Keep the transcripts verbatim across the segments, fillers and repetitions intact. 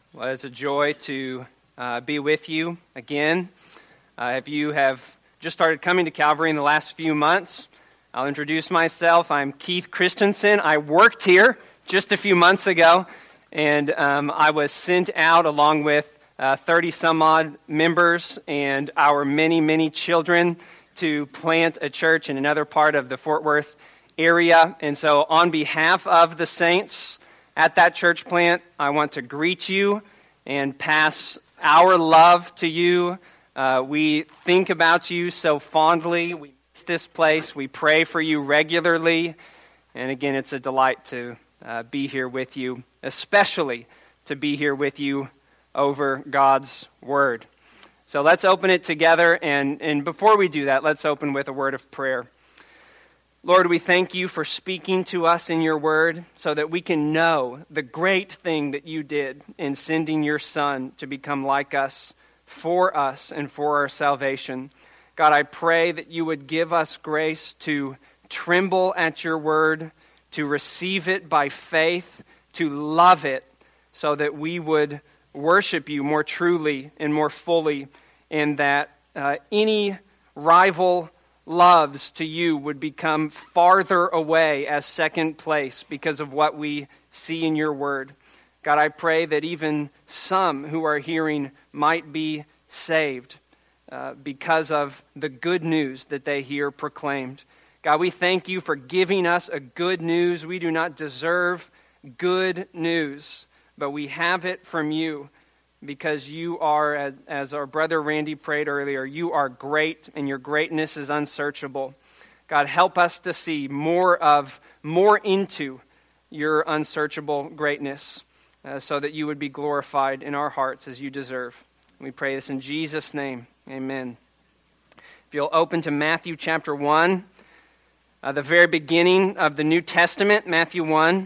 Well, it's a joy to uh, be with you again. Uh, if you have just started coming to Calvary in the last few months, I'll introduce myself. I'm Keith Christensen. I worked here just a few months ago, and um, I was sent out along with uh, thirty some odd members and our many, many children to plant a church in another part of the Fort Worth area. And so on behalf of the saints at that church plant, I want to greet you and pass our love to you. Uh, we think about you so fondly. We miss this place. We pray for you regularly. And again, it's a delight to uh, be here with you, especially to be here with you over God's Word. So let's open it together. And, and before we do that, let's open with a word of prayer. Lord, we thank you for speaking to us in your word so that we can know the great thing that you did in sending your Son to become like us, for us, and for our salvation. God, I pray that you would give us grace to tremble at your word, to receive it by faith, to love it, so that we would worship you more truly and more fully, and that uh, any rival loves to you would become farther away as second place because of what we see in your word. God, I pray that even some who are hearing might be saved uh, because of the good news that they hear proclaimed. God, we thank you for giving us a good news. We do not deserve good news, but we have it from you. Because you are, as, as our brother Randy prayed earlier, you are great and your greatness is unsearchable. God, help us to see more of, more into your unsearchable greatness uh, so that you would be glorified in our hearts as you deserve. We pray this in Jesus' name. Amen. If you'll open to Matthew chapter one, uh, the very beginning of the New Testament, Matthew one.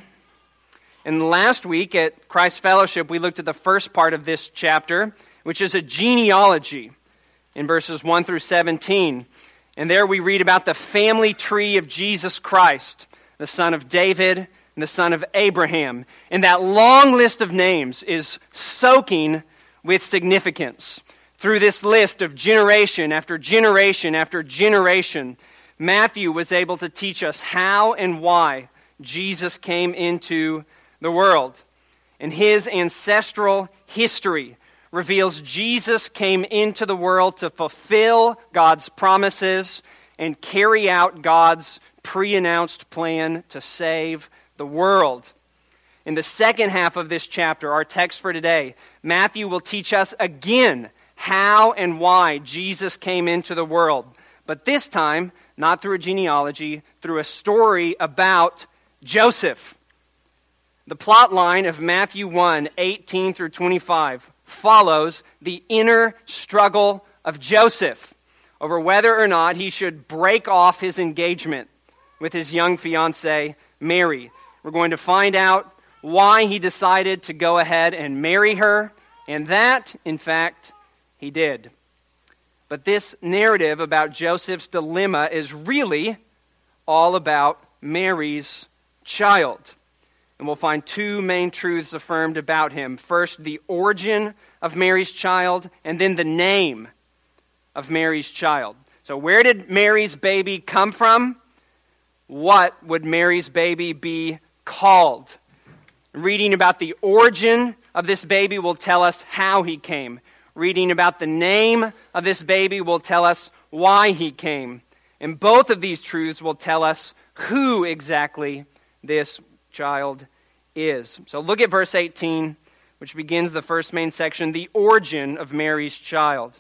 And last week at Christ Fellowship, we looked at the first part of this chapter, which is a genealogy in verses one through seventeen. And there we read about the family tree of Jesus Christ, the son of David and the son of Abraham. And that long list of names is soaking with significance. Through this list of generation after generation after generation, Matthew was able to teach us how and why Jesus came into the world. And his ancestral history reveals Jesus came into the world to fulfill God's promises and carry out God's pre-announced plan to save the world. In the second half of this chapter, our text for today, Matthew will teach us again how and why Jesus came into the world. But this time, not through a genealogy, through a story about Joseph. The plot line of Matthew one, eighteen through twenty-five follows the inner struggle of Joseph over whether or not he should break off his engagement with his young fiancée, Mary. We're going to find out why he decided to go ahead and marry her, and that, in fact, he did. But this narrative about Joseph's dilemma is really all about Mary's child. And we'll find two main truths affirmed about him. First, the origin of Mary's child, and then the name of Mary's child. So where did Mary's baby come from? What would Mary's baby be called? Reading about the origin of this baby will tell us how he came. Reading about the name of this baby will tell us why he came. And both of these truths will tell us who exactly this child is. So look at verse eighteen, which begins the first main section, the origin of Mary's child.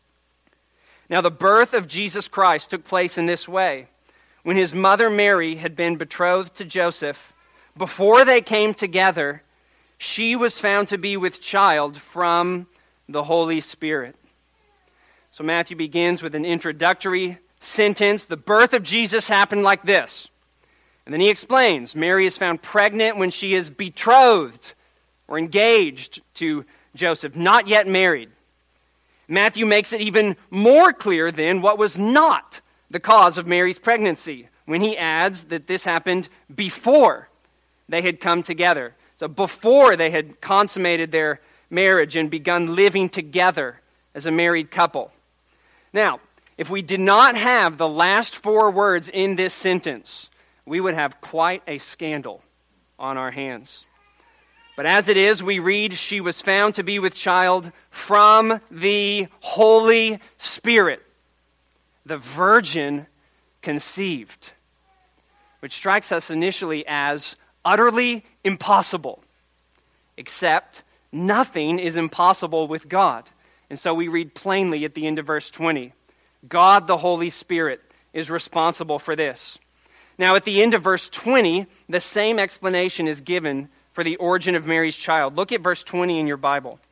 Now the birth of Jesus Christ took place in this way. When his mother Mary had been betrothed to Joseph, before they came together, she was found to be with child from the Holy Spirit. So Matthew begins with an introductory sentence. The birth of Jesus happened like this. And then he explains, Mary is found pregnant when she is betrothed or engaged to Joseph, not yet married. Matthew makes it even more clear then what was not the cause of Mary's pregnancy when he adds that this happened before they had come together. So before they had consummated their marriage and begun living together as a married couple. Now, if we did not have the last four words in this sentence, we would have quite a scandal on our hands. But as it is, we read, she was found to be with child from the Holy Spirit. The virgin conceived, which strikes us initially as utterly impossible. Except nothing is impossible with God. And so we read plainly at the end of verse twenty, God the Holy Spirit is responsible for this. Now at the end of verse twenty, the same explanation is given for the origin of Mary's child. Look at verse twenty in your Bible.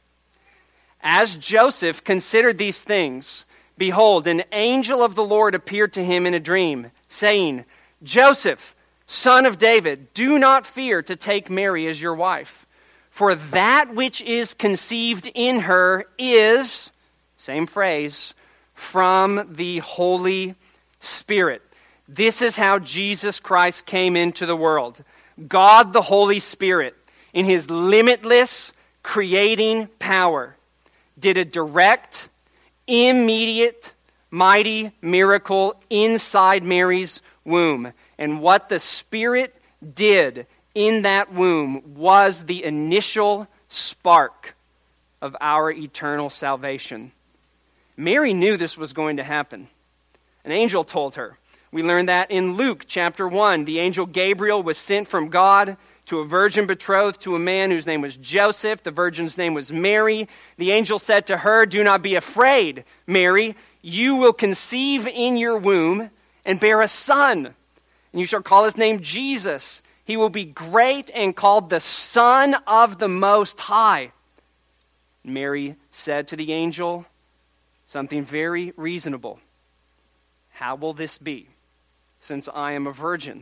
As Joseph considered these things, behold, an angel of the Lord appeared to him in a dream, saying, Joseph, son of David, do not fear to take Mary as your wife, for that which is conceived in her is, same phrase, from the Holy Spirit. This is how Jesus Christ came into the world. God the Holy Spirit, in his limitless creating power, did a direct, immediate, mighty miracle inside Mary's womb. And what the Spirit did in that womb was the initial spark of our eternal salvation. Mary knew this was going to happen. An angel told her. We learn that in Luke chapter one. The angel Gabriel was sent from God to a virgin betrothed to a man whose name was Joseph. The virgin's name was Mary. The angel said to her, do not be afraid, Mary. You will conceive in your womb and bear a son, and you shall call his name Jesus. He will be great and called the Son of the Most High. Mary said to the angel something very reasonable. How will this be, since I am a virgin?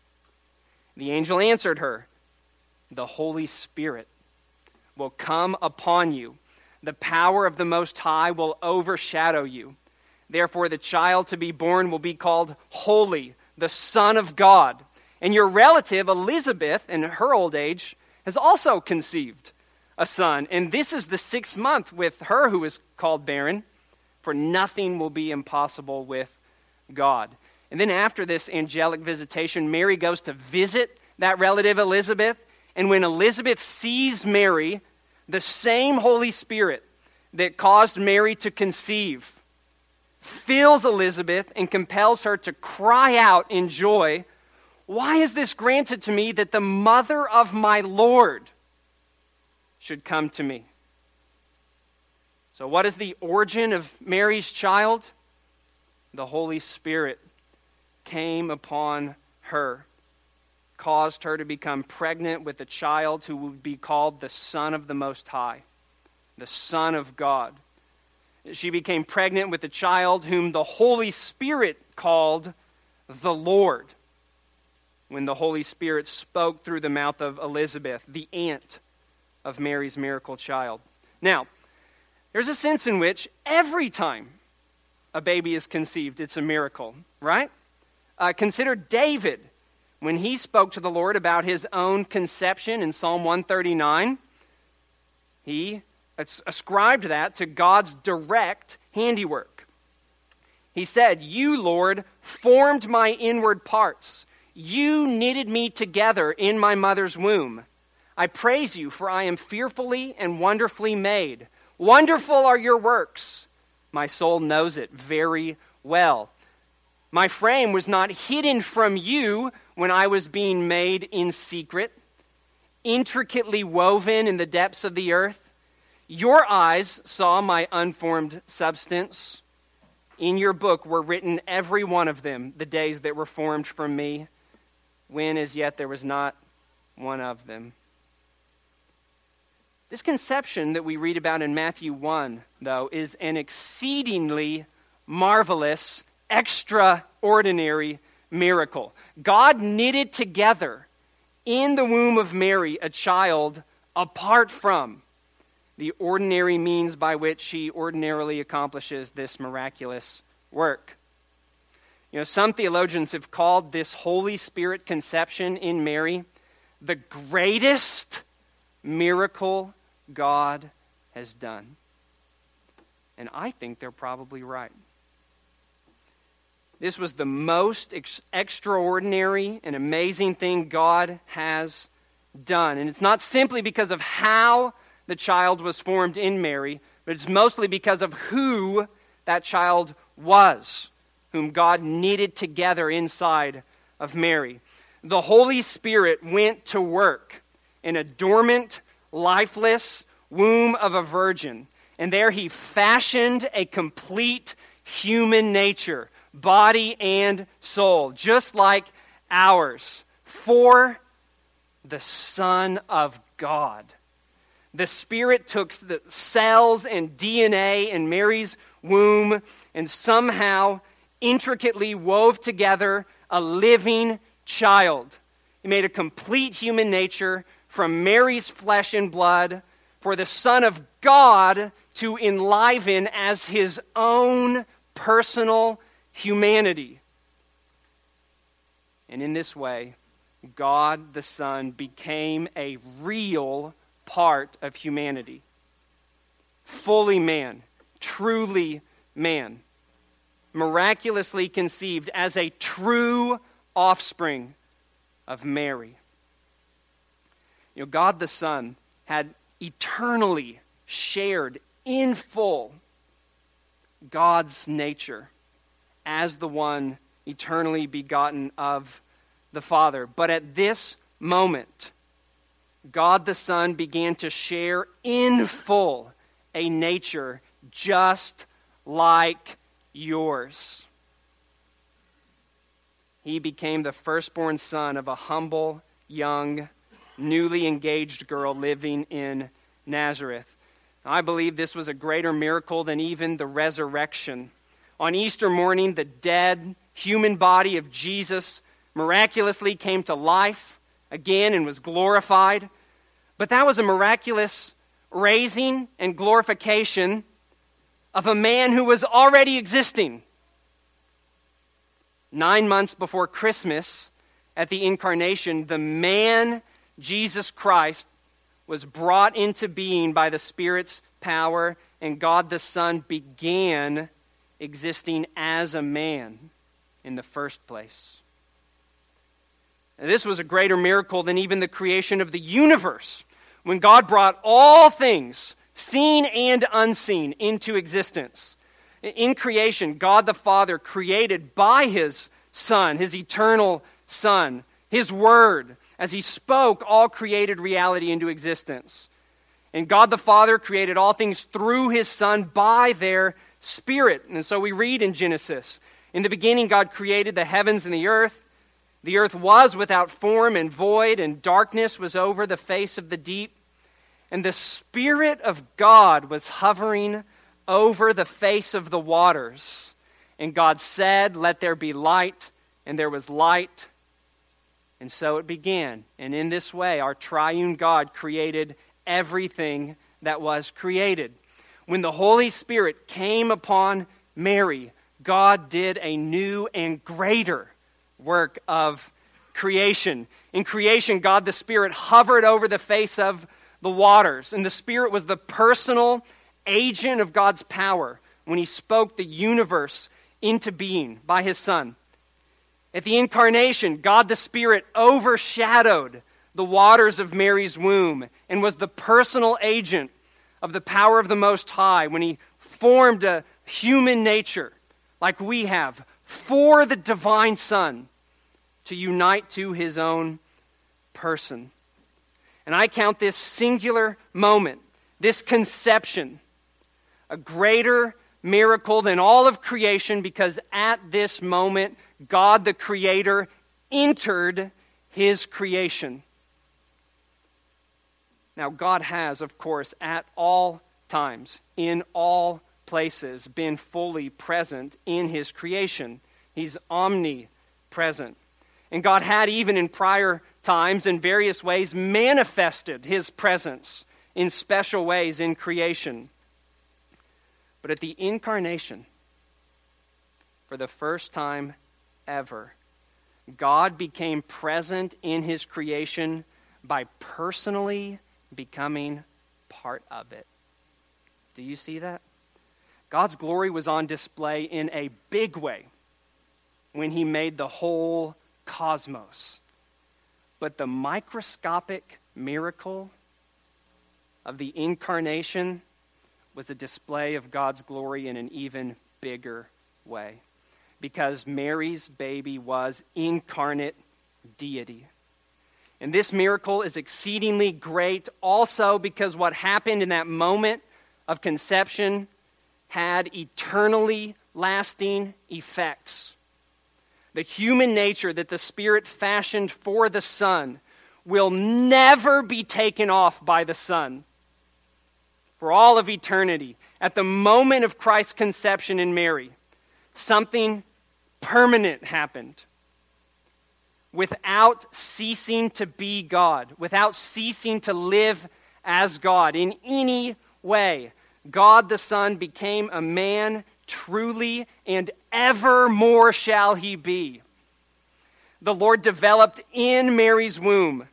The angel answered her, the Holy Spirit will come upon you. The power of the Most High will overshadow you. Therefore, the child to be born will be called Holy, the Son of God. And your relative, Elizabeth, in her old age, has also conceived a son. And this is the sixth month with her who is called barren, for nothing will be impossible with God. And then after this angelic visitation, Mary goes to visit that relative Elizabeth. And when Elizabeth sees Mary, the same Holy Spirit that caused Mary to conceive fills Elizabeth and compels her to cry out in joy, why is this granted to me that the mother of my Lord should come to me? So what is the origin of Mary's child? The Holy Spirit came upon her, caused her to become pregnant with a child who would be called the Son of the Most High, the Son of God. She became pregnant with a child whom the Holy Spirit called the Lord, when the Holy Spirit spoke through the mouth of Elizabeth, the aunt of Mary's miracle child. Now, there's a sense in which every time a baby is conceived, it's a miracle, right? Uh, consider David, when he spoke to the Lord about his own conception in Psalm one thirty-nine. He ascribed that to God's direct handiwork. He said, you, Lord, formed my inward parts. You knitted me together in my mother's womb. I praise you, for I am fearfully and wonderfully made. Wonderful are your works. My soul knows it very well. My frame was not hidden from you when I was being made in secret, intricately woven in the depths of the earth. Your eyes saw my unformed substance. In your book were written every one of them, the days that were formed from me, when as yet there was not one of them. This conception that we read about in Matthew one, though, is an exceedingly marvelous, extraordinary miracle. God knitted together in the womb of Mary a child apart from the ordinary means by which she ordinarily accomplishes this miraculous work. You know, some theologians have called this Holy Spirit conception in Mary the greatest miracle God has done. And I think they're probably right. This was the most ex- extraordinary and amazing thing God has done. And it's not simply because of how the child was formed in Mary, but it's mostly because of who that child was, whom God knitted together inside of Mary. The Holy Spirit went to work in a dormant, lifeless womb of a virgin, and there he fashioned a complete human nature, body and soul, just like ours, for the Son of God. The Spirit took the cells and D N A in Mary's womb and somehow intricately wove together a living child. He made a complete human nature from Mary's flesh and blood for the Son of God to enliven as his own personal humanity. And in this way, God the Son became a real part of humanity. Fully man, truly man, miraculously conceived as a true offspring of Mary. You know, God the Son had eternally shared in full God's nature as the one eternally begotten of the Father. But at this moment, God the Son began to share in full a nature just like yours. He became the firstborn son of a humble, young, newly engaged girl living in Nazareth. I believe this was a greater miracle than even the resurrection. On Easter morning, the dead human body of Jesus miraculously came to life again and was glorified. But that was a miraculous raising and glorification of a man who was already existing. Nine months before Christmas, at the incarnation, the man, Jesus Christ, was brought into being by the Spirit's power, and God the Son began existing as a man in the first place. And this was a greater miracle than even the creation of the universe, when God brought all things, seen and unseen, into existence. In creation, God the Father created by his Son, his eternal Son, his Word, as he spoke all created reality into existence. And God the Father created all things through his Son by their Spirit. And so we read in Genesis, in the beginning God created the heavens and the earth. The earth was without form and void, and darkness was over the face of the deep. And the Spirit of God was hovering over the face of the waters. And God said, "Let there be light," and there was light. And so it began. And in this way, our triune God created everything that was created. When the Holy Spirit came upon Mary, God did a new and greater work of creation. In creation, God the Spirit hovered over the face of the waters, and the Spirit was the personal agent of God's power when he spoke the universe into being by his Son. At the incarnation, God the Spirit overshadowed the waters of Mary's womb and was the personal agent of the power of the Most High when he formed a human nature like we have for the divine Son to unite to his own person. And I count this singular moment, this conception, a greater miracle than all of creation, because at this moment, God the Creator entered his creation. Now, God has, of course, at all times, in all places, been fully present in his creation. He's omnipresent. And God had, even in prior times, in various ways, manifested his presence in special ways in creation. But at the incarnation, for the first time ever, God became present in his creation by personally becoming part of it. Do you see that? God's glory was on display in a big way when he made the whole cosmos. But the microscopic miracle of the incarnation was a display of God's glory in an even bigger way. Because Mary's baby was incarnate deity. And this miracle is exceedingly great also because what happened in that moment of conception had eternally lasting effects. The human nature that the Spirit fashioned for the Son will never be taken off by the Son. For all of eternity, at the moment of Christ's conception in Mary, something permanent happened. Without ceasing to be God, without ceasing to live as God in any way, God the Son became a man truly, and evermore shall he be. The Lord developed in Mary's womb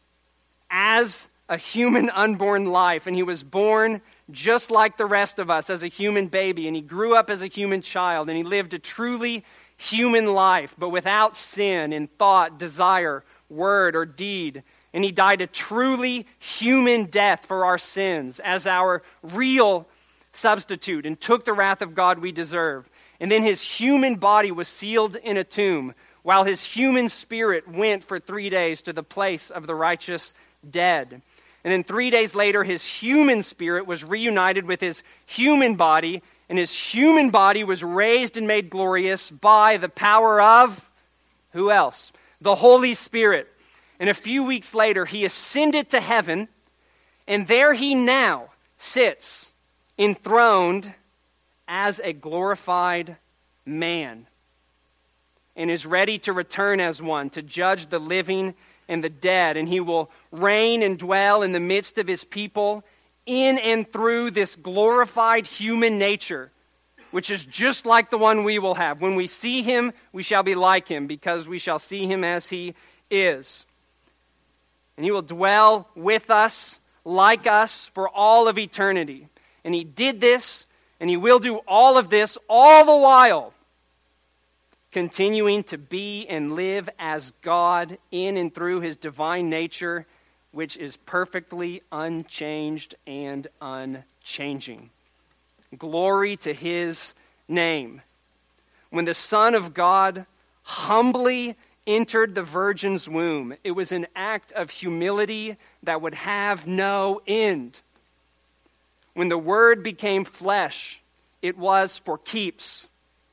as a human unborn life, and he was born just like the rest of us as a human baby, and he grew up as a human child, and he lived a truly human life, but without sin in thought, desire, word, or deed. And he died a truly human death for our sins as our real substitute and took the wrath of God we deserve. And then his human body was sealed in a tomb while his human spirit went for three days to the place of the righteous dead. And then three days later, his human spirit was reunited with his human body, and his human body was raised and made glorious by the power of, who else? The Holy Spirit. And a few weeks later, he ascended to heaven, and there he now sits enthroned as a glorified man and is ready to return as one to judge the living and the dead. And he will reign and dwell in the midst of his people in and through this glorified human nature, which is just like the one we will have. When we see him, we shall be like him, because we shall see him as he is. And he will dwell with us, like us, for all of eternity. And he did this, and he will do all of this, all the while continuing to be and live as God in and through his divine nature, which is perfectly unchanged and unchanging. Glory to his name. When the Son of God humbly entered the virgin's womb, it was an act of humility that would have no end. When the Word became flesh, it was for keeps.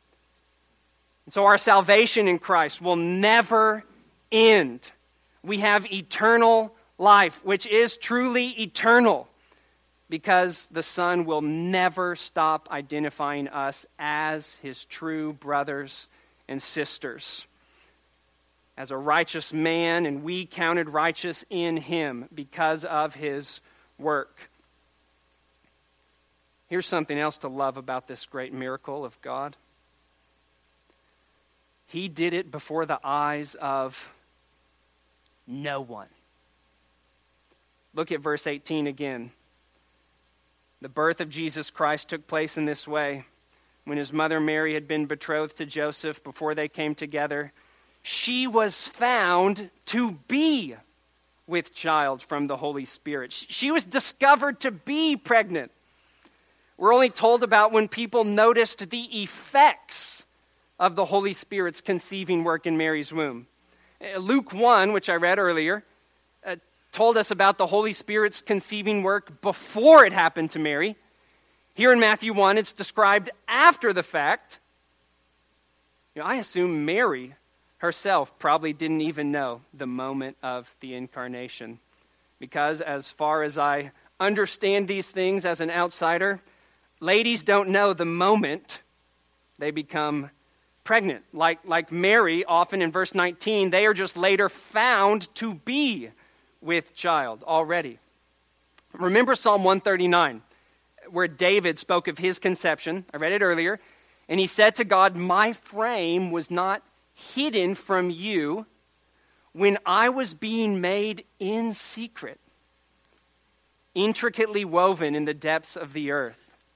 And so our salvation in Christ will never end. We have eternal life, which is truly eternal, because the Son will never stop identifying us as his true brothers and sisters. As a righteous man, and we counted righteous in him because of his work. Here's something else to love about this great miracle of God. He did it before the eyes of no one. Look at verse eighteen again. The birth of Jesus Christ took place in this way. When his mother Mary had been betrothed to Joseph, before they came together, she was found to be with child from the Holy Spirit. She was discovered to be pregnant. We're only told about when people noticed the effects of the Holy Spirit's conceiving work in Mary's womb. Luke one, which I read earlier, uh, told us about the Holy Spirit's conceiving work before it happened to Mary. Here in Matthew one, it's described after the fact. You know, I assume Mary herself probably didn't even know the moment of the incarnation, because as far as I understand these things as an outsider, ladies don't know the moment they become pregnant. Like, like Mary, often in verse nineteen, they are just later found to be with child already. Remember Psalm one thirty-nine, where David spoke of his conception. I read it earlier. And he said to God, "My frame was not hidden from you when I was being made in secret, intricately woven in the depths of the earth.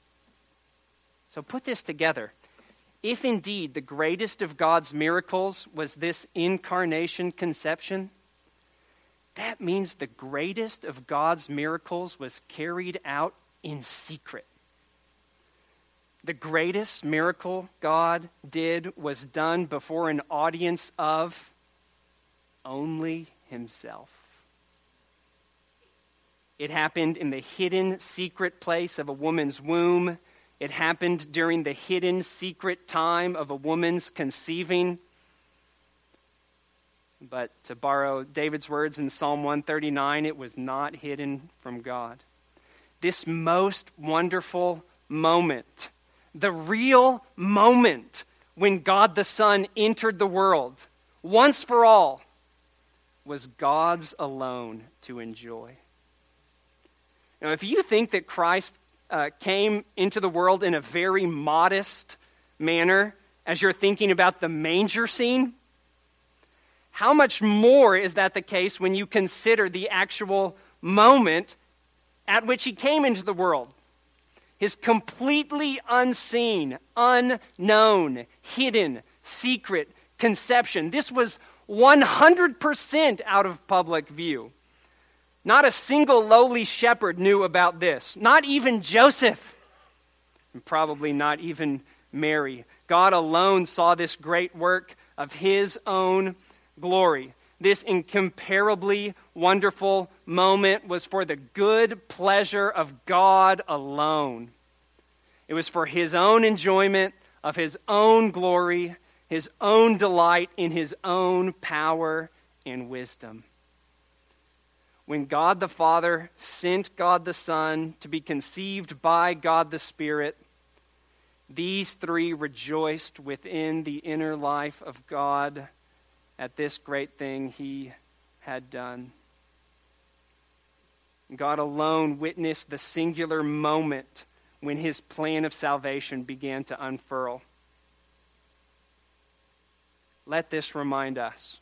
So put this together. If indeed the greatest of God's miracles was this incarnation conception, that means the greatest of God's miracles was carried out in secret. The greatest miracle God did was done before an audience of only himself. It happened in the hidden secret place of a woman's womb. It happened during the hidden secret time of a woman's conceiving. But to borrow David's words in Psalm one thirty-nine, it was not hidden from God. This most wonderful moment, the real moment when God the Son entered the world, once for all, was God's alone to enjoy. Now, if you think that Christ uh, came into the world in a very modest manner, as you're thinking about the manger scene, how much more is that the case when you consider the actual moment at which he came into the world? His completely unseen, unknown, hidden, secret conception. This was one hundred percent out of public view. Not a single lowly shepherd knew about this. Not even Joseph. And probably not even Mary. God alone saw this great work of his own glory. This incomparably wonderful moment was for the good pleasure of God alone. It was for his own enjoyment of his own glory, his own delight in his own power and wisdom. When God the Father sent God the Son to be conceived by God the Spirit, these three rejoiced within the inner life of God at this great thing he had done. God alone witnessed the singular moment when his plan of salvation began to unfurl. Let this remind us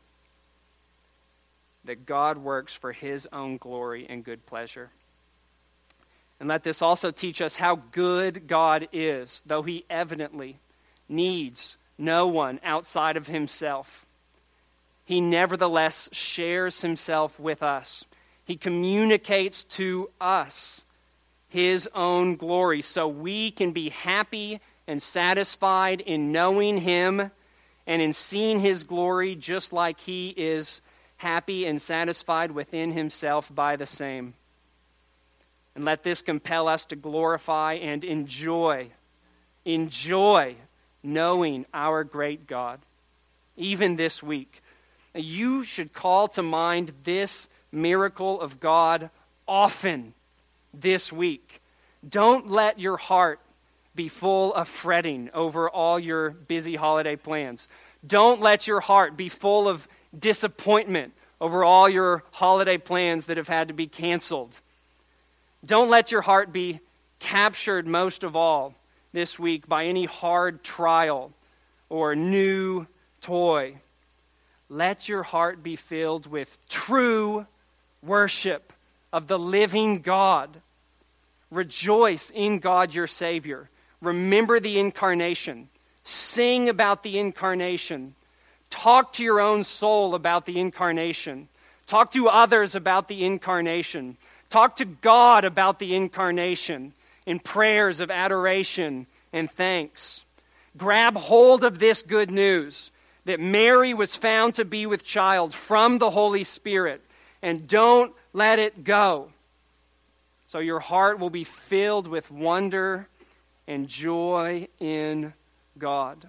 that God works for his own glory and good pleasure. And let this also teach us how good God is, though he evidently needs no one outside of himself. He nevertheless shares himself with us. He communicates to us his own glory so we can be happy and satisfied in knowing him and in seeing his glory just like he is happy and satisfied within himself by the same. And let this compel us to glorify and enjoy, enjoy knowing our great God, even this week. You should call to mind this miracle of God often this week. Don't let your heart be full of fretting over all your busy holiday plans. Don't let your heart be full of disappointment over all your holiday plans that have had to be canceled. Don't let your heart be captured most of all this week by any hard trial or new toy. Let your heart be filled with true worship of the living God. Rejoice in God your Savior. Remember the incarnation. Sing about the incarnation. Talk to your own soul about the incarnation. Talk to others about the incarnation. Talk to God about the incarnation in prayers of adoration and thanks. Grab hold of this good news that Mary was found to be with child from the Holy Spirit, and don't let it go. So your heart will be filled with wonder and joy in God.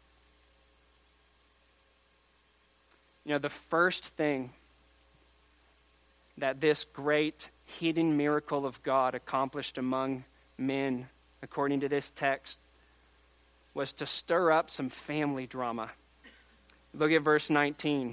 You know, the first thing that this great hidden miracle of God accomplished among men, according to this text, was to stir up some family drama. Look at verse nineteen.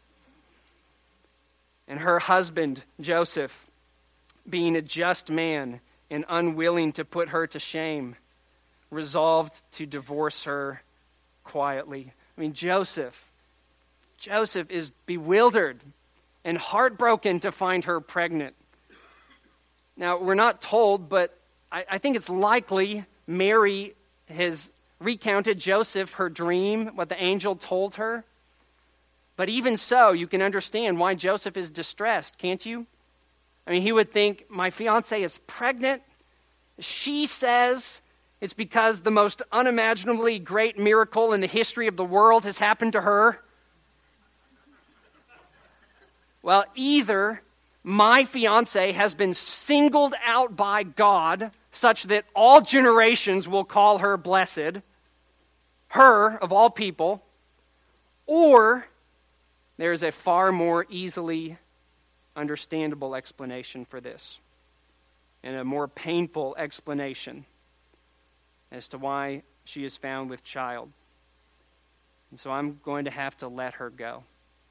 And her husband, Joseph, being a just man and unwilling to put her to shame, resolved to divorce her quietly. I mean, Joseph, Joseph is bewildered and heartbroken to find her pregnant. Now, we're not told, but I, I think it's likely Mary has recounted Joseph her dream, what the angel told her. But even so, you can understand why Joseph is distressed, can't you? I mean, he would think, my fiancée is pregnant. She says it's because the most unimaginably great miracle in the history of the world has happened to her. Well, either my fiancée has been singled out by God such that all generations will call her blessed, her of all people, or there is a far more easily understandable explanation for this, and a more painful explanation as to why she is found with child. And so I'm going to have to let her go.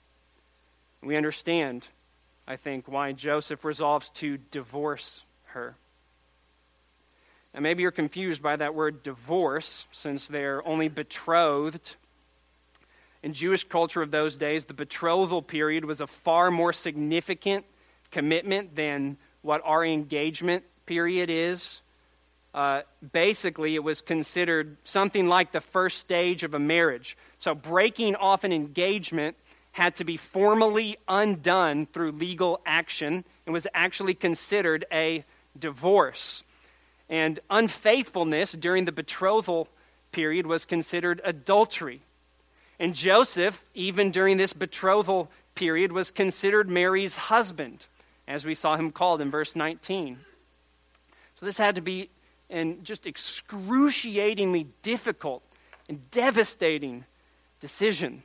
We understand, I think, why Joseph resolves to divorce her. Now, maybe you're confused by that word divorce, since they're only betrothed. In Jewish culture of those days, the betrothal period was a far more significant commitment than what our engagement period is. Uh, basically, it was considered something like the first stage of a marriage. So breaking off an engagement had to be formally undone through legal action and was actually considered a divorce. And unfaithfulness during the betrothal period was considered adultery. And Joseph, even during this betrothal period, was considered Mary's husband, as we saw him called in verse nineteen. So this had to be an just excruciatingly difficult and devastating decision.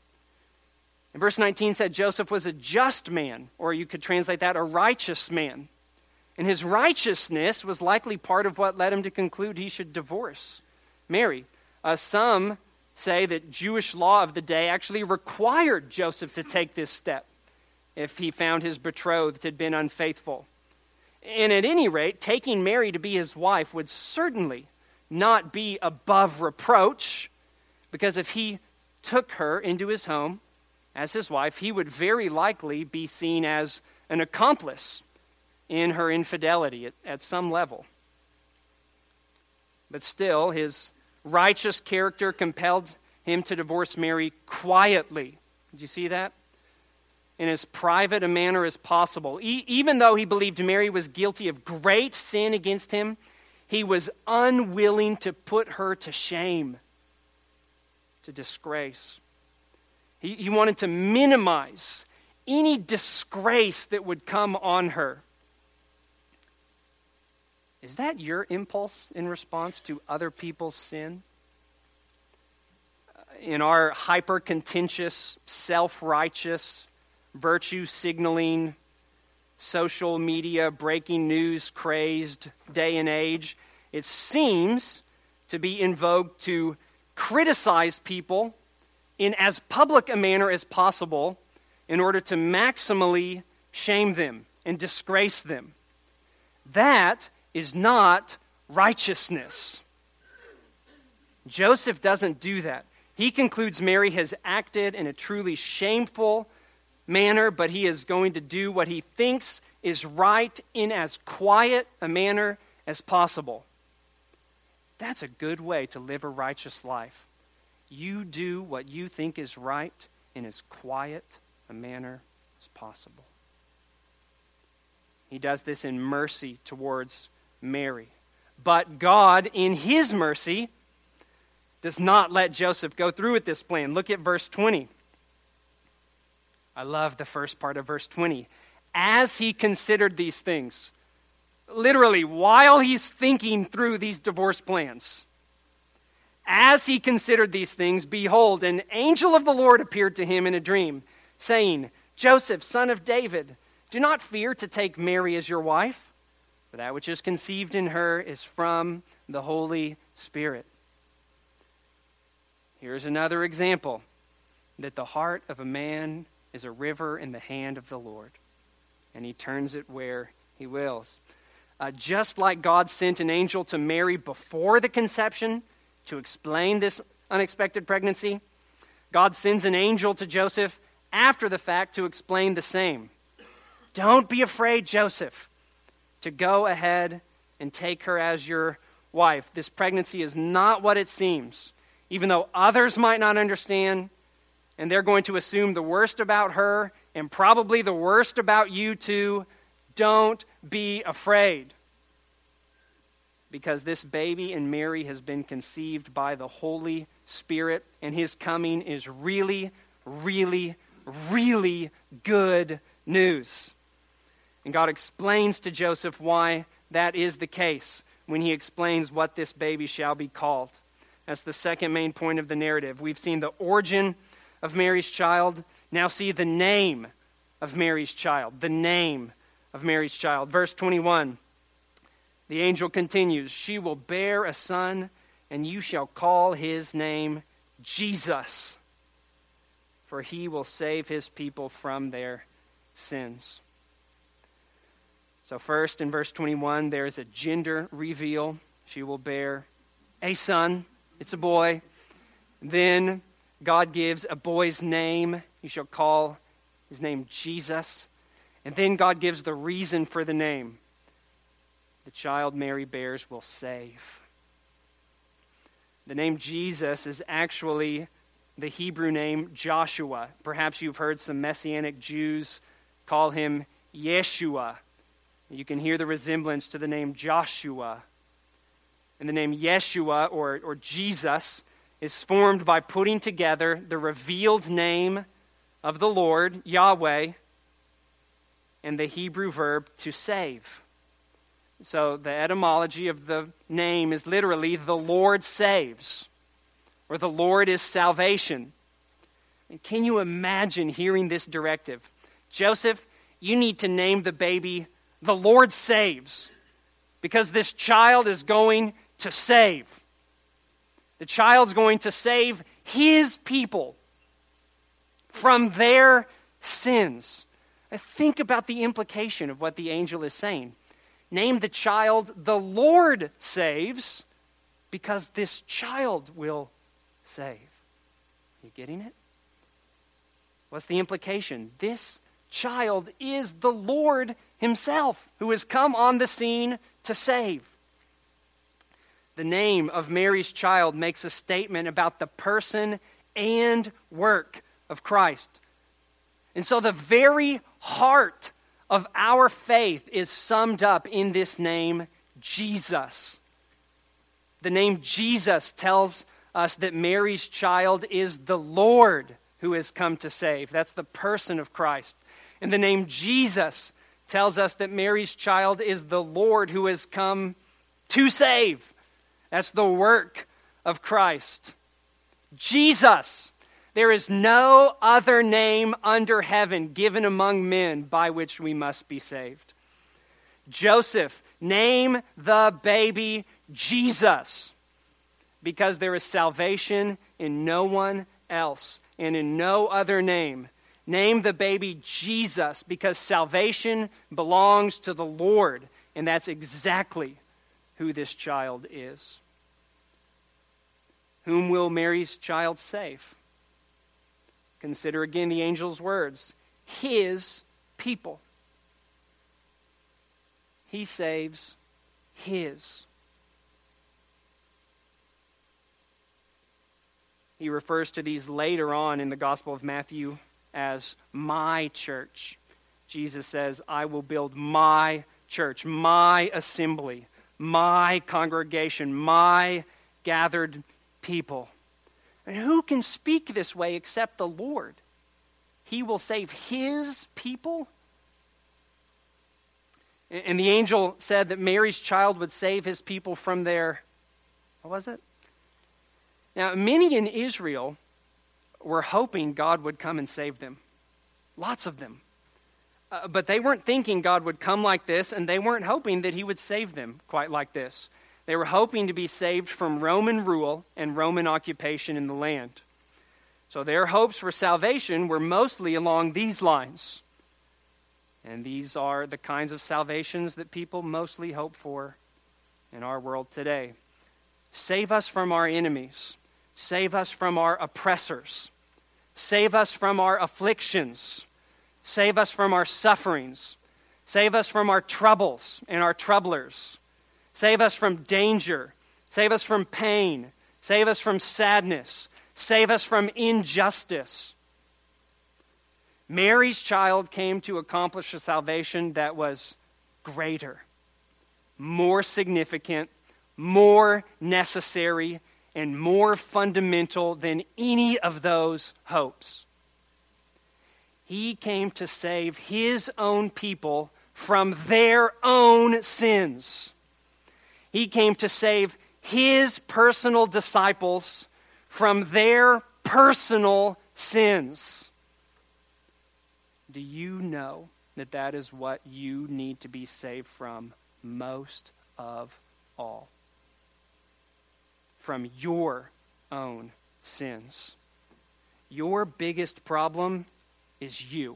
And verse nineteen said Joseph was a just man, or you could translate that, a righteous man. And his righteousness was likely part of what led him to conclude he should divorce Mary. Uh, some say that Jewish law of the day actually required Joseph to take this step if he found his betrothed had been unfaithful. And at any rate, taking Mary to be his wife would certainly not be above reproach, because if he took her into his home as his wife, he would very likely be seen as an accomplice in her infidelity at, at some level. But still, his righteous character compelled him to divorce Mary quietly. Did you see that? In as private a manner as possible. E- even though he believed Mary was guilty of great sin against him, he was unwilling to put her to shame, to disgrace. He, he wanted to minimize any disgrace that would come on her. Is that your impulse in response to other people's sin? In our hyper-contentious, self-righteous, virtue-signaling, social media, breaking news crazed day and age, it seems to be in vogue to criticize people in as public a manner as possible in order to maximally shame them and disgrace them. That is not righteousness. Joseph doesn't do that. He concludes Mary has acted in a truly shameful manner, but he is going to do what he thinks is right in as quiet a manner as possible. That's a good way to live a righteous life. You do what you think is right in as quiet a manner as possible. He does this in mercy towards Mary. But God, in his mercy, does not let Joseph go through with this plan. Look at verse twenty. I love the first part of verse twenty. As he considered these things, literally, while he's thinking through these divorce plans, as he considered these things, behold, an angel of the Lord appeared to him in a dream, saying, Joseph, son of David, do not fear to take Mary as your wife, for that which is conceived in her is from the Holy Spirit. Here's another example that the heart of a man is a river in the hand of the Lord, and he turns it where he wills. Uh, just like God sent an angel to Mary before the conception to explain this unexpected pregnancy, God sends an angel to Joseph after the fact to explain the same. Don't be afraid, Joseph, to go ahead and take her as your wife. This pregnancy is not what it seems. Even though others might not understand, and they're going to assume the worst about her and probably the worst about you too, don't be afraid. Because this baby in Mary has been conceived by the Holy Spirit, and his coming is really, really, really good news. And God explains to Joseph why that is the case when he explains what this baby shall be called. That's the second main point of the narrative. We've seen the origin of Mary's child. Now see the name of Mary's child. The name of Mary's child. Verse twenty-one. The angel continues, she will bear a son, and you shall call his name Jesus, for he will save his people from their sins. So first, in verse twenty-one, there is a gender reveal. She will bear a son. It's a boy. Then God gives a boy's name. You shall call his name Jesus. And then God gives the reason for the name. The child Mary bears will save. The name Jesus is actually the Hebrew name Joshua. Perhaps you've heard some Messianic Jews call him Yeshua. You can hear the resemblance to the name Joshua. And the name Yeshua, or, or Jesus, is formed by putting together the revealed name of the Lord, Yahweh, and the Hebrew verb to save. So the etymology of the name is literally the Lord saves, or the Lord is salvation. And can you imagine hearing this directive? Joseph, you need to name the baby the Lord saves, because this child is going to save. The child's going to save his people from their sins. Think about the implication of what the angel is saying. Name the child the Lord saves, because this child will save. Are you getting it? What's the implication? This child is the Lord himself, who has come on the scene to save. The name of Mary's child makes a statement about the person and work of Christ. And so the very heart of our faith is summed up in this name, Jesus. The name Jesus tells us that Mary's child is the Lord who has come to save. That's the person of Christ. And the name Jesus tells us that Mary's child is the Lord who has come to save. That's the work of Christ. Jesus. There is no other name under heaven given among men by which we must be saved. Joseph, name the baby Jesus, because there is salvation in no one else and in no other name. Name the baby Jesus, because salvation belongs to the Lord, and that's exactly who this child is. Whom will Mary's child save? Consider again the angel's words. His people. He saves his. He refers to these later on in the Gospel of Matthew as my church. Jesus says, I will build my church, my assembly, my congregation, my gathered people. And who can speak this way except the Lord? He will save his people. And the angel said that Mary's child would save his people from their, what was it? Now, many in Israel were hoping God would come and save them. Lots of them. Uh, but they weren't thinking God would come like this, and they weren't hoping that he would save them quite like this. They were hoping to be saved from Roman rule and Roman occupation in the land. So their hopes for salvation were mostly along these lines. And these are the kinds of salvations that people mostly hope for in our world today. Save us from our enemies. Save us from our oppressors. Save us from our afflictions. Save us from our sufferings. Save us from our troubles and our troublers. Save us from danger Save us from pain. Save us from sadness. Save us from injustice. Mary's child came to accomplish a salvation that was greater, more significant, more necessary, and more fundamental than any of those hopes. He came to save his own people from their own sins. He came to save his personal disciples from their personal sins. Do you know that that is what you need to be saved from most of all? From your own sins. Your biggest problem is you.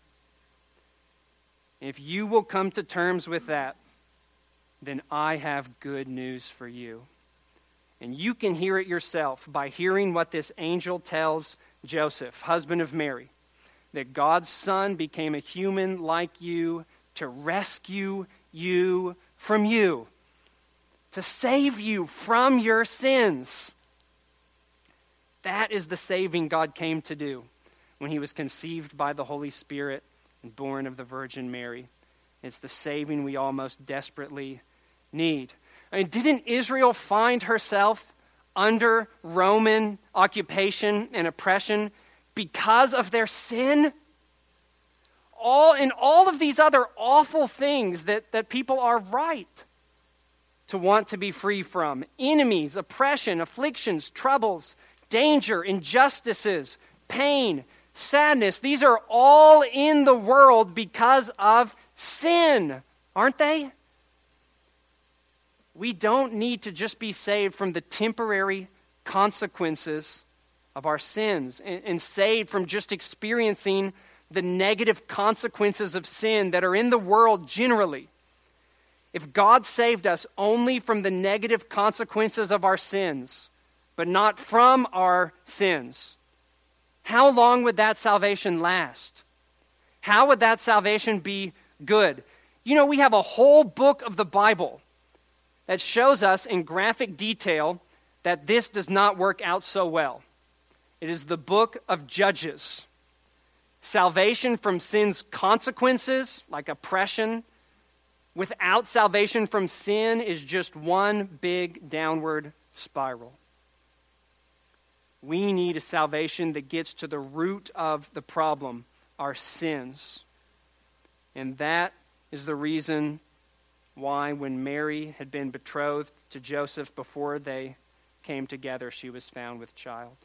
If you will come to terms with that, then I have good news for you. And you can hear it yourself by hearing what this angel tells Joseph, husband of Mary, that God's Son became a human like you to rescue you from you, to save you from your sins. That is the saving God came to do when he was conceived by the Holy Spirit and born of the Virgin Mary. It's the saving we all most desperately need. I mean, didn't Israel find herself under Roman occupation and oppression because of their sin? All in all of these other awful things that, that people are right to want to be free from. Enemies, oppression, afflictions, troubles, danger, injustices, pain, sadness. These are all in the world because of sin, aren't they? We don't need to just be saved from the temporary consequences of our sins and, and saved from just experiencing the negative consequences of sin that are in the world generally. If God saved us only from the negative consequences of our sins, but not from our sins, how long would that salvation last? How would that salvation be good? You know, we have a whole book of the Bible that shows us in graphic detail that this does not work out so well. It is the book of Judges. Salvation from sin's consequences, like oppression, without salvation from sin is just one big downward spiral. We need a salvation that gets to the root of the problem, our sins. And that is the reason why when Mary had been betrothed to Joseph before they came together, she was found with child.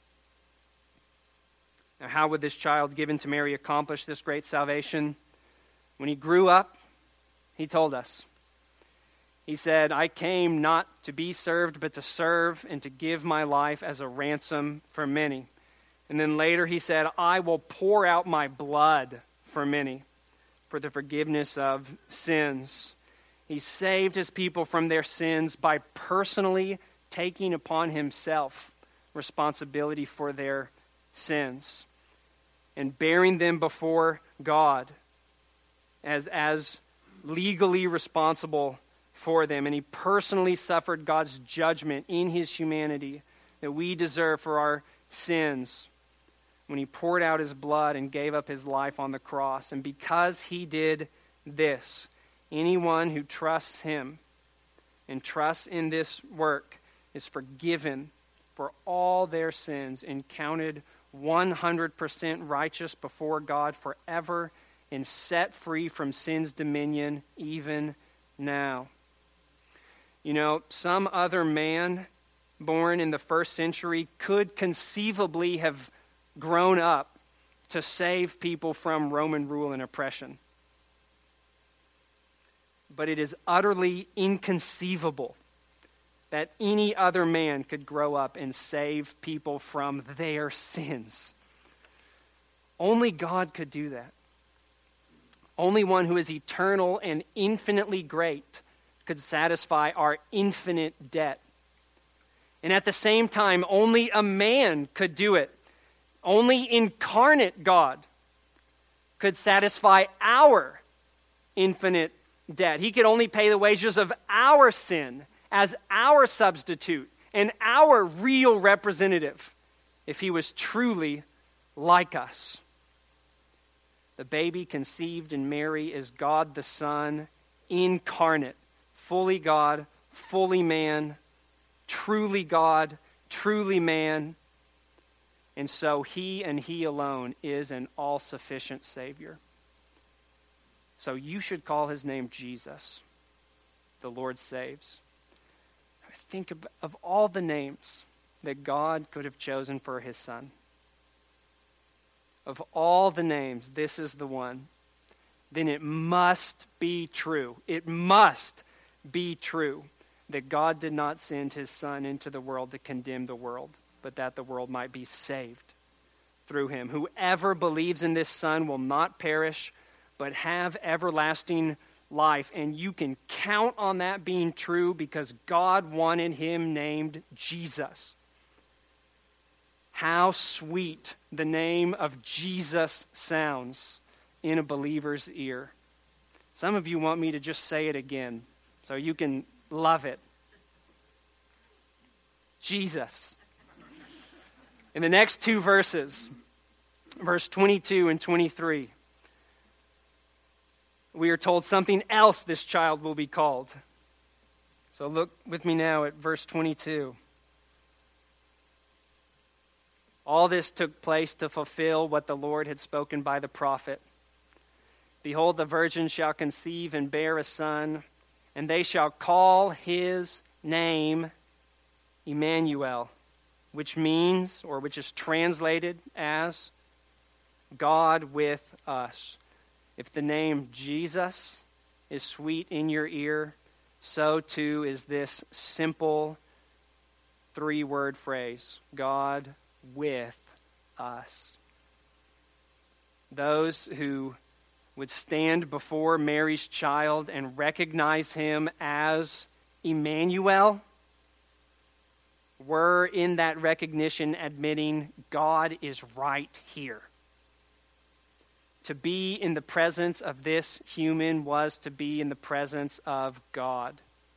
Now, how would this child given to Mary accomplish this great salvation? When he grew up, he told us. He said, I came not to be served, but to serve and to give my life as a ransom for many. And then later he said, I will pour out my blood for many, for the forgiveness of sins. He saved his people from their sins by personally taking upon himself responsibility for their sins and bearing them before God as, as legally responsible for them. And he personally suffered God's judgment in his humanity that we deserve for our sins when he poured out his blood and gave up his life on the cross. And because he did this, anyone who trusts him and trusts in this work is forgiven for all their sins and counted one hundred percent righteous before God forever and set free from sin's dominion even now. You know, some other man born in the first century could conceivably have grown up to save people from Roman rule and oppression. But it is utterly inconceivable that any other man could grow up and save people from their sins. Only God could do that. Only one who is eternal and infinitely great could satisfy our infinite debt. And at the same time, only a man could do it. Only incarnate God could satisfy our infinite debt. He could only pay the wages of our sin as our substitute and our real representative if he was truly like us. The baby conceived in Mary is God the Son, incarnate, fully God, fully man, truly God, truly man. And so he and he alone is an all-sufficient Savior. So you should call his name Jesus, the Lord saves. Think of, of all the names that God could have chosen for his Son. Of all the names, this is the one. Then it must be true. It must be true that God did not send his Son into the world to condemn the world, but that the world might be saved through him. Whoever believes in this Son will not perish, but have everlasting life. And you can count on that being true because God wanted him named Jesus. How sweet the name of Jesus sounds in a believer's ear. Some of you want me to just say it again so you can love it. Jesus. In the next two verses, verse twenty-two and twenty-three, we are told something else this child will be called. So look with me now at verse twenty-two. All this took place to fulfill what the Lord had spoken by the prophet. Behold, the virgin shall conceive and bear a son, and they shall call his name Emmanuel, which means, or which is translated as, God with us. If the name Jesus is sweet in your ear, so too is this simple three-word phrase, God with us. Those who would stand before Mary's child and recognize him as Emmanuel were in that recognition admitting God is right here. To be in the presence of this human was to be in the presence of God.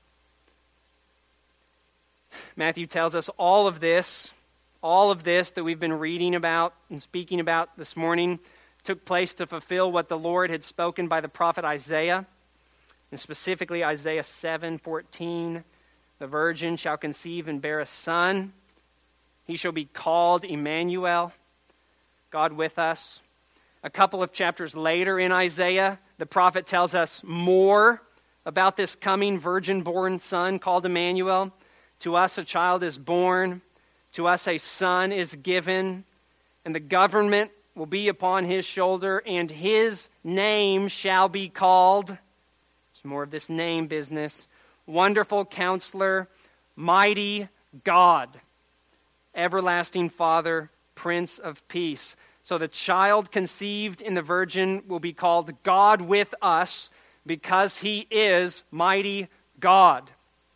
Matthew tells us all of this, all of this that we've been reading about and speaking about this morning took place to fulfill what the Lord had spoken by the prophet Isaiah, and specifically Isaiah seven fourteen. The virgin shall conceive and bear a son. He shall be called Emmanuel, God with us. A couple of chapters later in Isaiah, the prophet tells us more about this coming virgin-born son called Emmanuel. To us a child is born, to us a son is given, and the government will be upon his shoulder, and his name shall be called, there's more of this name business, Wonderful Counselor, Mighty God, Everlasting Father, Prince of Peace. So the child conceived in the virgin will be called God with us because he is mighty God.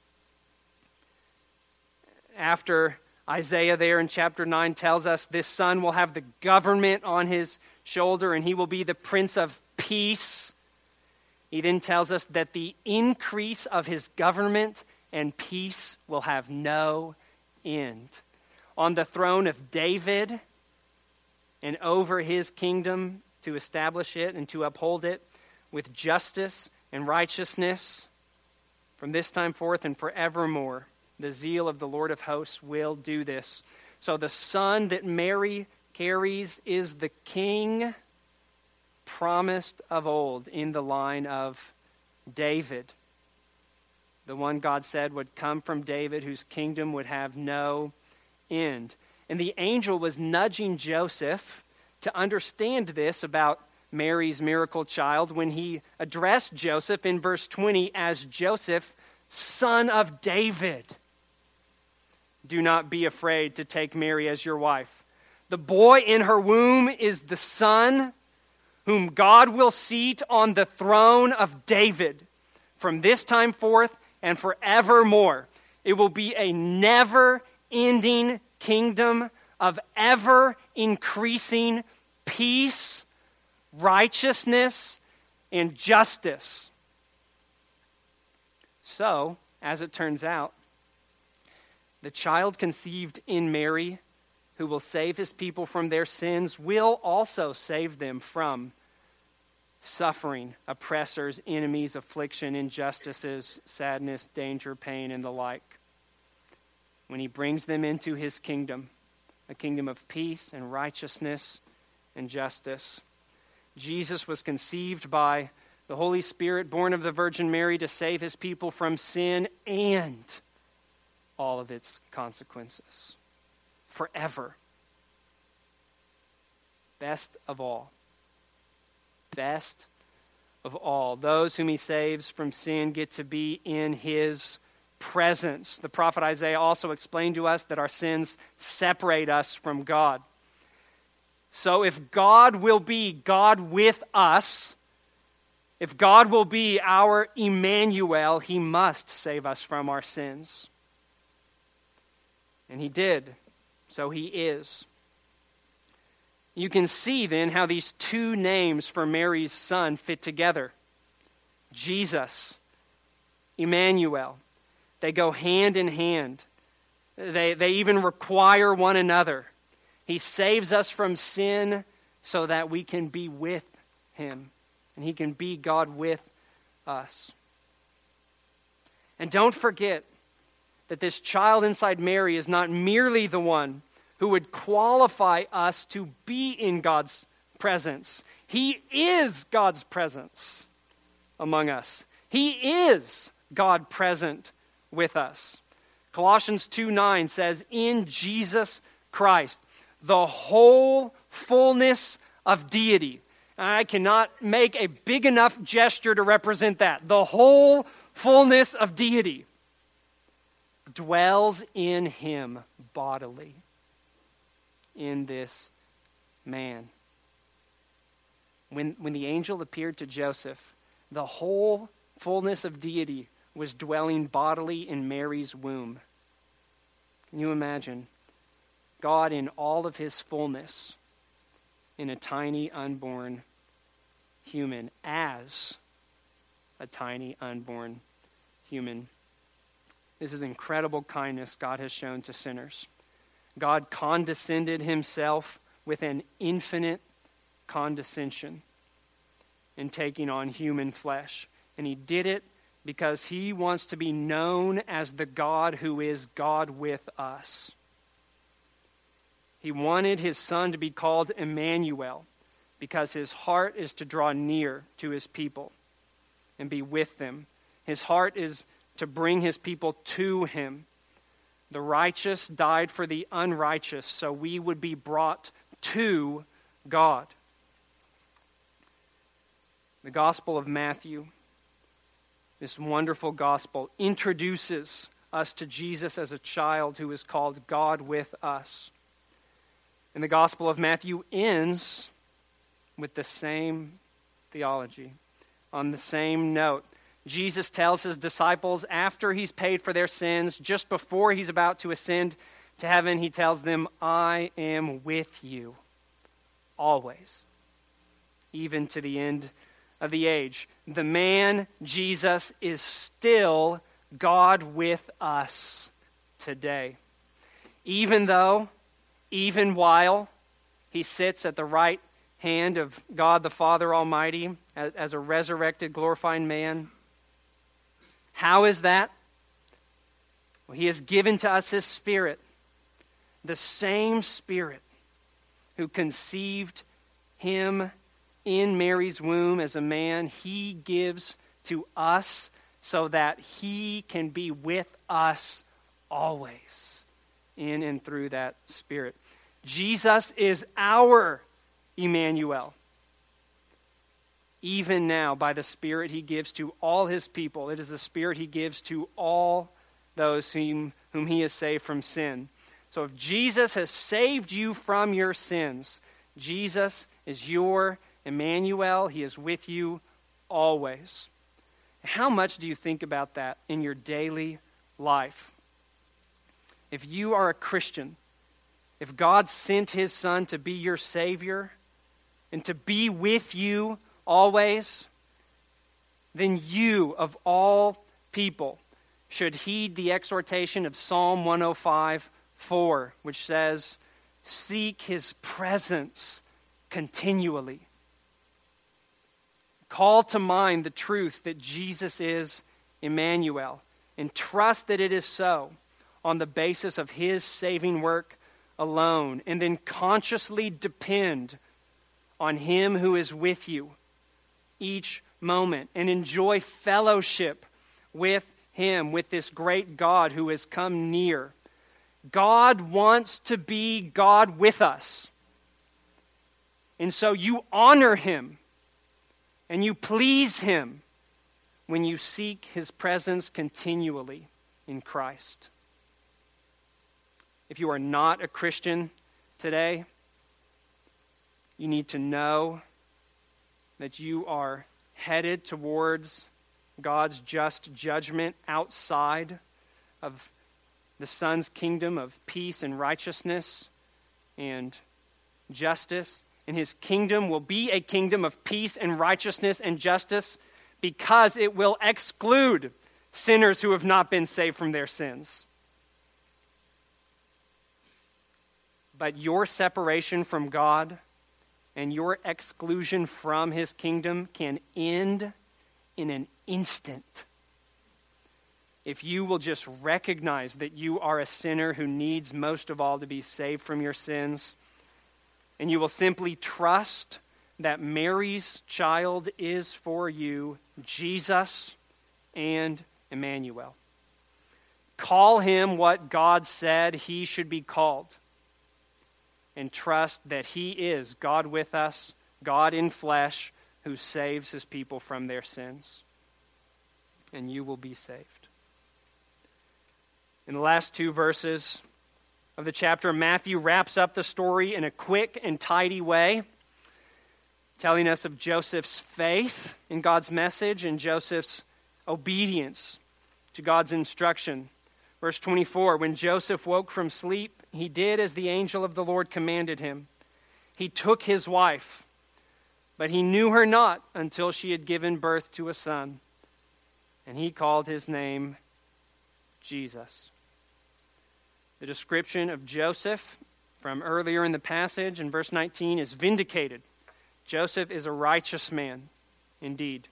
After Isaiah there in chapter nine tells us this son will have the government on his shoulder and he will be the Prince of Peace. He then tells us that the increase of his government and peace will have no end. On the throne of David and over his kingdom to establish it and to uphold it with justice and righteousness from this time forth and forevermore. The zeal of the Lord of hosts will do this. So the son that Mary carries is the king promised of old in the line of David. The one God said would come from David, whose kingdom would have no end. And the angel was nudging Joseph to understand this about Mary's miracle child when he addressed Joseph in verse twenty as Joseph, son of David. Do not be afraid to take Mary as your wife. The boy in her womb is the son whom God will seat on the throne of David from this time forth and forevermore. It will be a never-ending kingdom of ever-increasing peace, righteousness, and justice. So, as it turns out, the child conceived in Mary, who will save his people from their sins, will also save them from suffering, oppressors, enemies, affliction, injustices, sadness, danger, pain, and the like. When he brings them into his kingdom, a kingdom of peace and righteousness and justice. Jesus was conceived by the Holy Spirit, born of the Virgin Mary, to save his people from sin and all of its consequences forever. Best of all. Best of all. Those whom he saves from sin get to be in his presence. The prophet Isaiah also explained to us that our sins separate us from God. So if God will be God with us, if God will be our Emmanuel, he must save us from our sins. And he did. So he is. You can see then how these two names for Mary's son fit together. Jesus, Emmanuel. They go hand in hand. They, they even require one another. He saves us from sin so that we can be with him. And he can be God with us. And don't forget that this child inside Mary is not merely the one who would qualify us to be in God's presence. He is God's presence among us. He is God present with us. Colossians two nine says, in Jesus Christ, the whole fullness of deity. I cannot make a big enough gesture to represent that. The whole fullness of deity dwells in him bodily, in this man. When, when the angel appeared to Joseph, the whole fullness of deity was dwelling bodily in Mary's womb. Can you imagine? God in all of his fullness in a tiny unborn human, as a tiny unborn human. This is incredible kindness God has shown to sinners. God condescended himself with an infinite condescension in taking on human flesh. And he did it because he wants to be known as the God who is God with us. He wanted his son to be called Emmanuel because his heart is to draw near to his people and be with them. His heart is to bring his people to him. The righteous died for the unrighteous, so we would be brought to God. The Gospel of Matthew, this wonderful gospel, introduces us to Jesus as a child who is called God with us. And the Gospel of Matthew ends with the same theology, on the same note. Jesus tells his disciples after he's paid for their sins, just before he's about to ascend to heaven, he tells them, I am with you always, even to the end of the age. The man, Jesus, is still God with us today. Even though, even while he sits at the right hand of God the Father Almighty as, as a resurrected, glorified man. How is that? Well, he has given to us his Spirit, the same Spirit who conceived him in Mary's womb as a man. He gives to us so that he can be with us always in and through that Spirit. Jesus is our Emmanuel. Even now, by the Spirit he gives to all his people. It is the Spirit he gives to all those whom, whom he has saved from sin. So if Jesus has saved you from your sins, Jesus is your Emmanuel. He is with you always. How much do you think about that in your daily life? If you are a Christian, if God sent his Son to be your Savior and to be with you always, then you, of all people, should heed the exhortation of Psalm one oh five four, which says, "Seek his presence continually." Call to mind the truth that Jesus is Emmanuel, and trust that it is so on the basis of his saving work alone, and then consciously depend on him who is with you each moment, and enjoy fellowship with him, with this great God who has come near. God wants to be God with us. And so you honor him and you please him when you seek his presence continually in Christ. If you are not a Christian today, you need to know that you are headed towards God's just judgment outside of the Son's kingdom of peace and righteousness and justice. And his kingdom will be a kingdom of peace and righteousness and justice because it will exclude sinners who have not been saved from their sins. But your separation from God and your exclusion from his kingdom can end in an instant if you will just recognize that you are a sinner who needs most of all to be saved from your sins, and you will simply trust that Mary's child is for you Jesus and Emmanuel. Call him what God said he should be called, and trust that he is God with us, God in flesh, who saves his people from their sins. And you will be saved. In the last two verses of the chapter, Matthew wraps up the story in a quick and tidy way, telling us of Joseph's faith in God's message and Joseph's obedience to God's instruction. Verse twenty-four, when Joseph woke from sleep, he did as the angel of the Lord commanded him. He took his wife, but he knew her not until she had given birth to a son, and he called his name Jesus. The description of Joseph from earlier in the passage in verse nineteen is vindicated. Joseph is a righteous man indeed.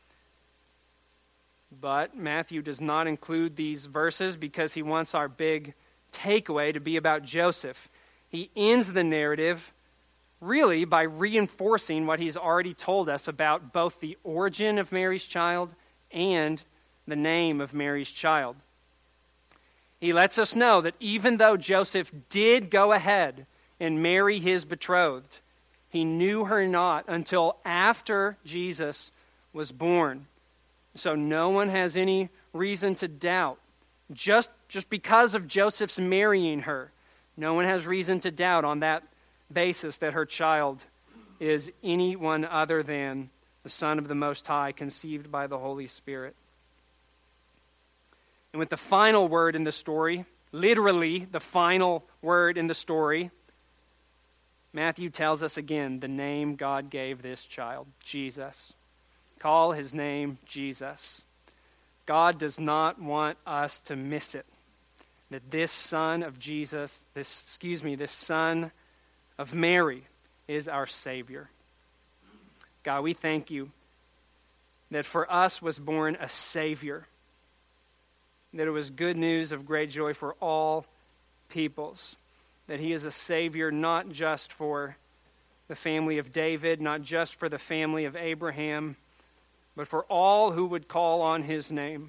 But Matthew does not include these verses because he wants our big takeaway to be about Joseph. He ends the narrative really by reinforcing what he's already told us about both the origin of Mary's child and the name of Mary's child. He lets us know that even though Joseph did go ahead and marry his betrothed, he knew her not until after Jesus was born. So no one has any reason to doubt. Just, just because of Joseph's marrying her, no one has reason to doubt on that basis that her child is anyone other than the Son of the Most High, conceived by the Holy Spirit. And with the final word in the story, literally the final word in the story, Matthew tells us again the name God gave this child, Jesus. Call his name Jesus. God does not want us to miss it. That this son of Jesus, this, excuse me, this son of Mary is our Savior. God, we thank you that for us was born a Savior. That it was good news of great joy for all peoples. That he is a Savior not just for the family of David, not just for the family of Abraham, but for all who would call on his name.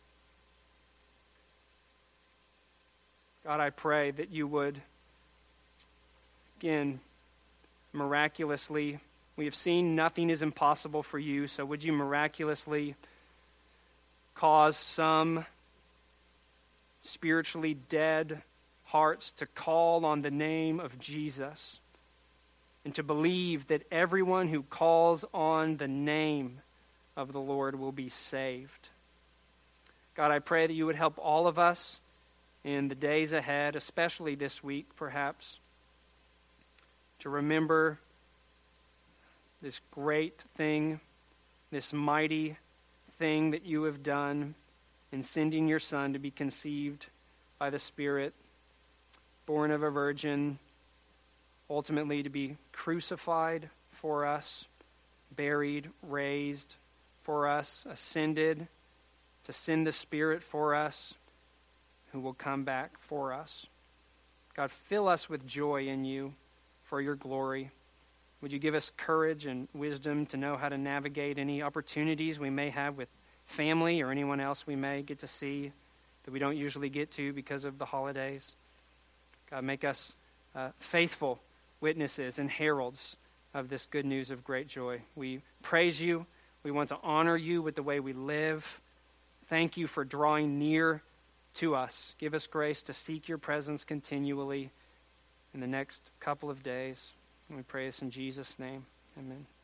God, I pray that you would, again, miraculously, we have seen nothing is impossible for you, so would you miraculously cause some spiritually dead hearts to call on the name of Jesus and to believe that everyone who calls on the name of the Lord will be saved. God, I pray that you would help all of us in the days ahead, especially this week perhaps, to remember this great thing, this mighty thing that you have done in sending your Son to be conceived by the Spirit, born of a virgin, ultimately to be crucified for us, buried, raised for us, ascended to send the Spirit for us, who will come back for us. God, fill us with joy in you for your glory. Would you give us courage and wisdom to know how to navigate any opportunities we may have with family or anyone else we may get to see that we don't usually get to because of the holidays. God, make us uh, faithful witnesses and heralds of this good news of great joy. We praise you. We want to honor you with the way we live. Thank you for drawing near to us. Give us grace to seek your presence continually in the next couple of days. And we pray this in Jesus' name. Amen.